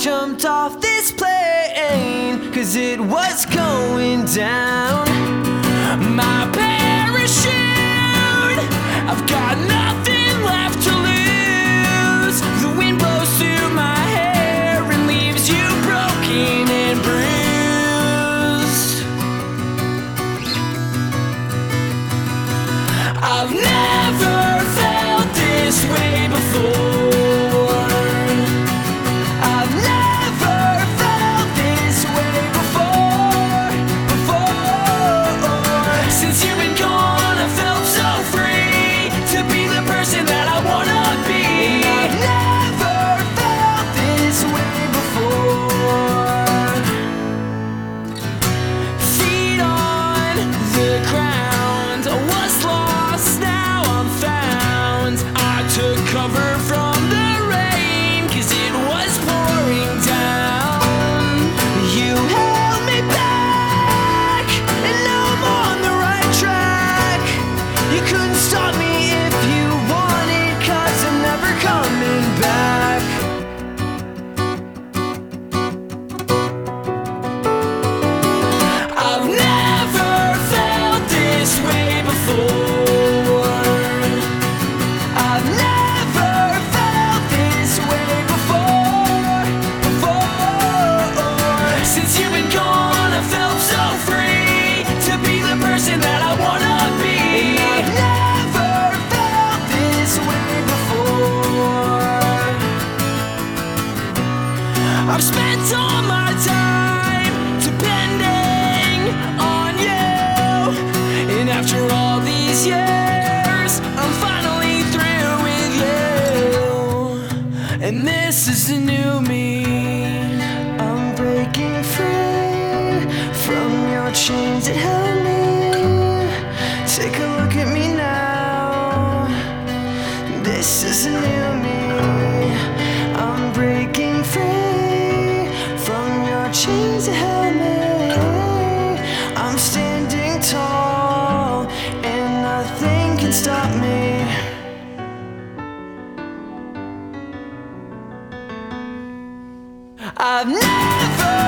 jumped off this plane, 'cause it was going down. My parachute, I've got nothing left to lose. The wind blows through my hair and leaves you broken and bruised. I've never felt this way before. I've never felt this way before. Since you've been gone, I felt so free to be the person that I wanna be. I've never felt this way before. Feet on the ground, I was lost, now I'm found. I took cover from the rain, 'cause it was pouring down. You held me back, and now I'm on the right track. You couldn't stop me if you wanted, 'cause I'm never coming back. I've never felt this way before. I've never felt this way before. Since you've been gone, I felt so free to be the person that I wanna be. I've never felt this way before. I've spent all my time depending on you, and after all these years, I'm finally through with you. And this is the new me. I'm breaking free from your chains that held me. Take a look at me now. This is the new me. I'm breaking free from your chains that held me. I'm standing tall, and nothing can stop me. I've never